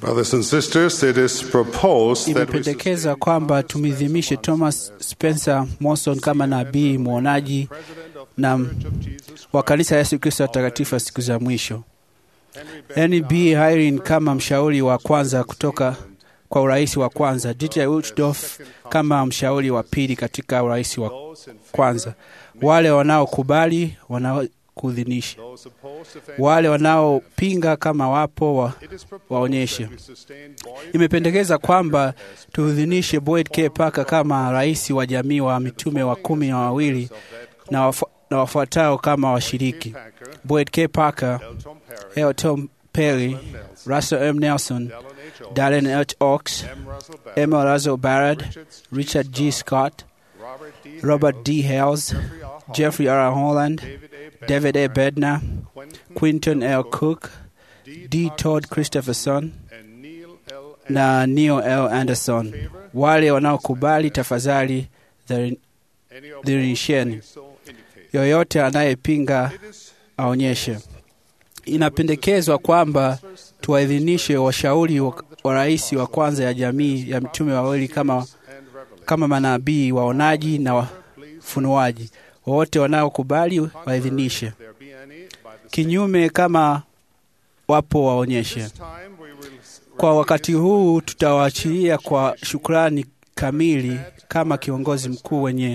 Brothers and sisters, it is proposed that we Imependekeza kwamba tumidhimishe Thomas Spencer Monson kama nabii mwonaji na wa kanisa la Yesu Kristo watakatifu siku za mwisho. Henry B. Eyring kama mshauri wa kwanza kutoka kwa urais wa kwanza, Dietrich Uchtdorf kama mshauri wa pili katika urais wa kwanza. Wale wanaokubali wanaokudhinisha, wale wanaopinga kama wapo waonyeshe. Imependekeza kwamba tuudhinishe Boyd K. Parker kama rais wa jamii wa mitume wa 12 na wafuatao kama washiriki: Boyd K. Parker, L. Tom Perry, Russell M. Nelson, Dallin H. Oaks, M. Russell Barrett, Richard G. Scott, Robert D. Hales, Jeffrey R. Holland, David A. Bednar, Quinton L. Cook, D. Todd Christopherson na Neil L. Anderson. Wale wanaokubali tafadhali dhirisheni. Yoyote anayepinga aonyeshe. Inapendekezwa kwamba tuwaidhinishe washauri wa rais wa kwanza ya jamii ya mitume wawili kama manabii waonaji na wafunuaji. Wote wanaokubali waidhinishe. Kinyume kama wapo waonyeshe. Kwa wakati huu tutawaachilia kwa shukrani kamili kama kiongozi mkuu wenye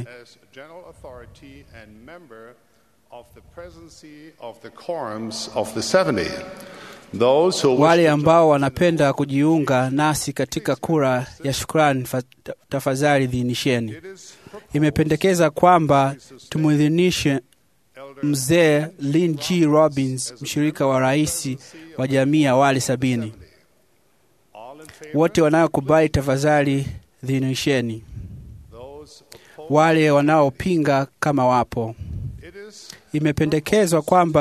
wale ambao wanapenda kujiunga nasi katika kura ya shukrani, tafadhali dhinisheni. Imependekeza kwamba tumuidhinishe mzee Lynn G. Robbins, mshirika wa rais wa jamii ya wale 70. Wote wanaokubali tafadhali dhinisheni. Wale wanaopinga kama wapo. Imependekezwa kwamba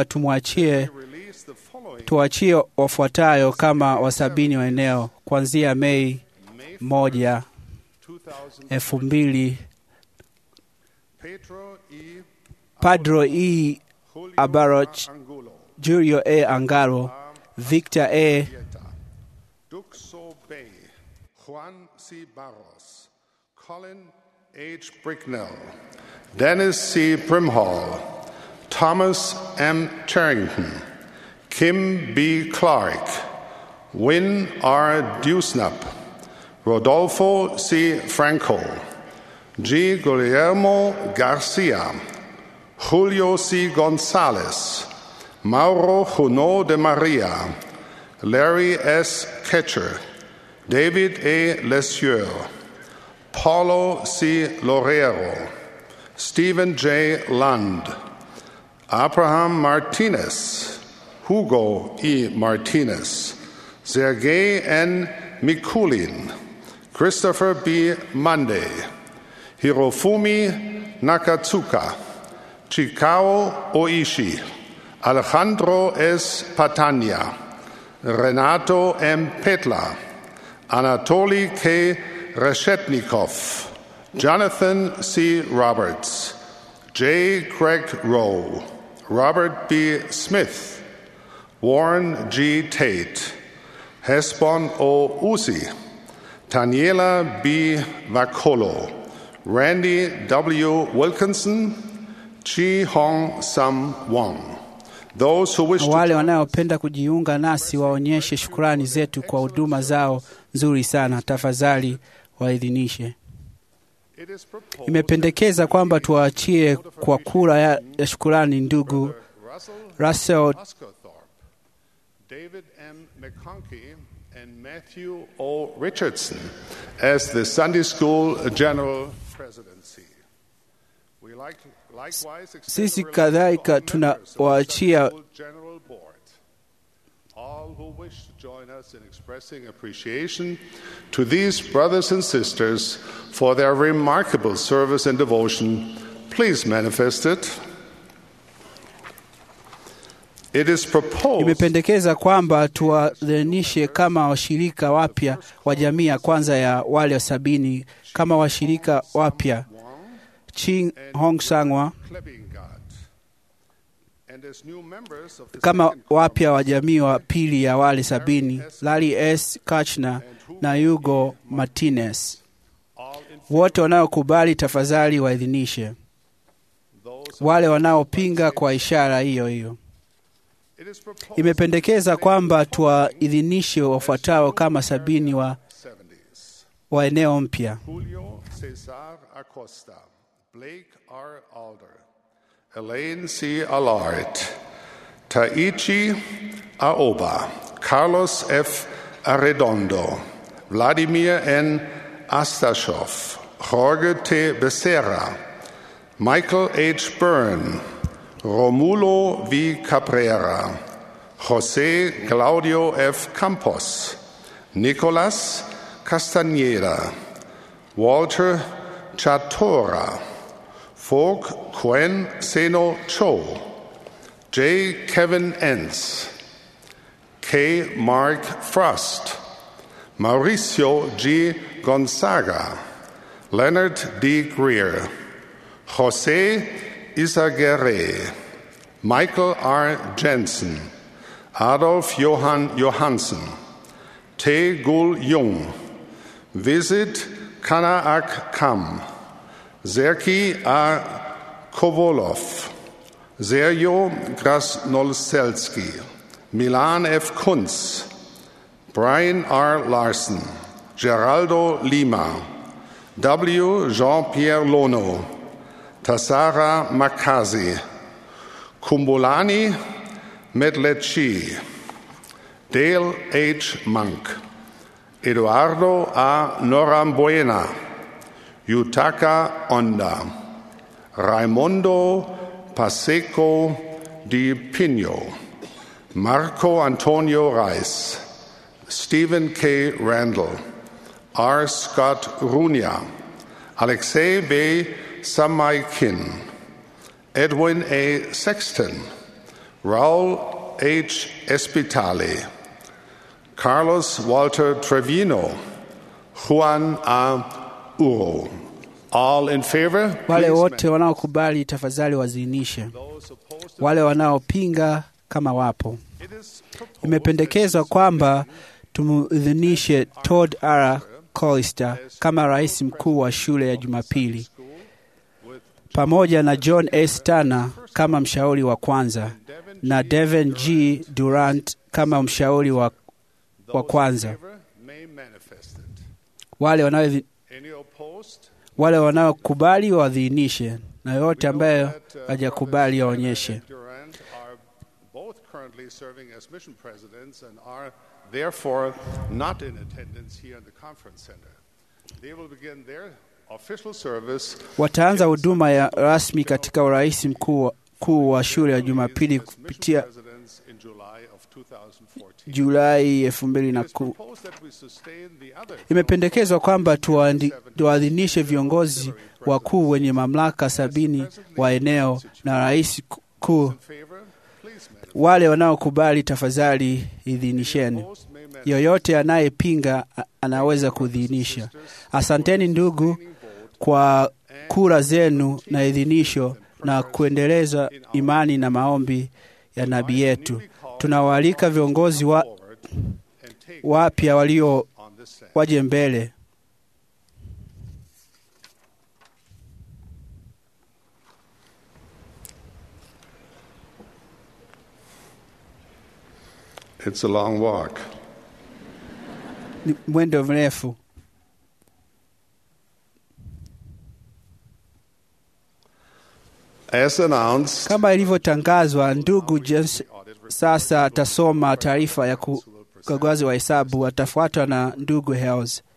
tuachie wafuatayo kama wasabini wa eneo kuanzia Mei 1, 2000: Pedro E. Abaroch, Julio A. Angaro, Victor A. Duxo Bay, Juan C. Barros, Colin H. Bricknell, Dennis C. Brimhall, Thomas M. Charrington, Kim B. Clark, Win R. Dewsnup, Rodolfo C. Franco, G. Guillermo Garcia, Julio C. Gonzalez, Mauro Juno de Maria, Larry S. Ketcher, David A. Lesieur, Paulo C. Lorero, Stephen J. Lund, Abraham Martinez, Hugo E. Martinez, Sergei N. Mikulin, Christopher B. Monday, Hirofumi Nakatsuka, Chikao Oishi, Alejandro S. Patania, Renato M. Petla, Anatoly K. Reshetnikov, Jonathan C. Roberts, J. Craig Rowe, Robert B. Smith, Warren G. Tate, Hesbon O. Uzi, Daniela B. Vacolo, Randy W. Wilkinson, Chi Hong Sam Wong. Wale wanaopenda kujiunga nasi waonyeshe shukrani zetu kwa huduma zao nzuri sana. Tafadhali waidhinishe. Imependekeza kwamba tuwaachie kwa kura ya shukrani ndugu Russell David M. McConkey and Matthew O. Richardson as the Sunday School General Presidency. Sisi kadhalika tunawaachia all who wish to join us in expressing appreciation to these brothers and sisters for their remarkable service and devotion. Please manifest it. It is proposed. Imependekeza kwamba tuwadhinishe kama washirika wapya wa jamii ya kwanza ya wale 70 kama washirika wapya: Ching Hong Sangwa, kama wapya wa jamii wa pili ya wale 70, Larry S. Kushner na Hugo Martinez. Wote wanaokubali tafadhali waidhinishe. Wale wanaopinga kwa ishara hiyo hiyo. Imependekeza kwamba tuwaidhinishe wafuatao kama 70 wa eneo mpya: Julio Cesar Acosta, Blake R. Alder, Elaine C. Allard, Taichi Aoba, Carlos F. Arredondo, Vladimir N. Astashov, Jorge T. Becerra, Michael H. Byrne, Romulo V. Cabrera, José Claudio F. Campos, Nicolas Castañeda, Walter Chatora, Fogg Quen Seno Cho, J. Kevin Entz, K. Mark Frost, Mauricio G. Gonzaga, Leonard D. Greer, José Isaguerre, Michael R. Jensen, Adolf Johann Johansen, Tae Gul Jung, Visit Kanaak Kam, Sergei A. Kovolov, Sergio Grasnolselski, Milan F. Kunz, Brian R. Larson, Geraldo Lima, W. Jean-Pierre Lono, Tassara Makazi, Kumbulani Medlechi, Dale H. Monk, Eduardo A. Norambuena, Yutaka Onda, Raimundo Paseco Di Pino, Marco Antonio Reis, Stephen K. Randall, R. Scott Runia, Alexei B. Samaikin, Edwin A. Sexton, Raul H. Espitali, Carlos Walter Trevino, Juan A. Uro. All in favor? Wale wote wanaokubali tafadhali wazinishe. Wale wanaopinga kama wapo. Imependekezwa kwamba tumuidhinishe Todd R. Collister kama rais mkuu wa shule ya Jumapili, pamoja na John S. Turner kama mshauri wa kwanza na Devin G. Durant kama mshauri wa kwanza. Wale wanaokubali waadhinishe, na yote ambayo hajakubali aonyeshe. Therefore not in attendance here in the conference center. They will begin their official service. Wataanza huduma ya rasmi katika urais mkuu wa shule ya Jumapili kupitia Julai 2010. Imependekezwa kwamba tuwaadhinishe viongozi wakuu wenye mamlaka 70 wa eneo na rais kuu. Wale wanaokubali tafadhali idhinisheni. Yoyote anayepinga anaweza kuidhinisha. Asanteni ndugu kwa kura zenu na idhinisho na kuendeleza imani na maombi ya nabii yetu. Tunawaalika viongozi wapya walio waje mbele. It's a long walk. Ni mwendo mrefu. As announced, kama ilivyotangazwa, ndugu James sasa atasoma taarifa ya ukaguzi wa hesabu, atafuatwa na ndugu Hales.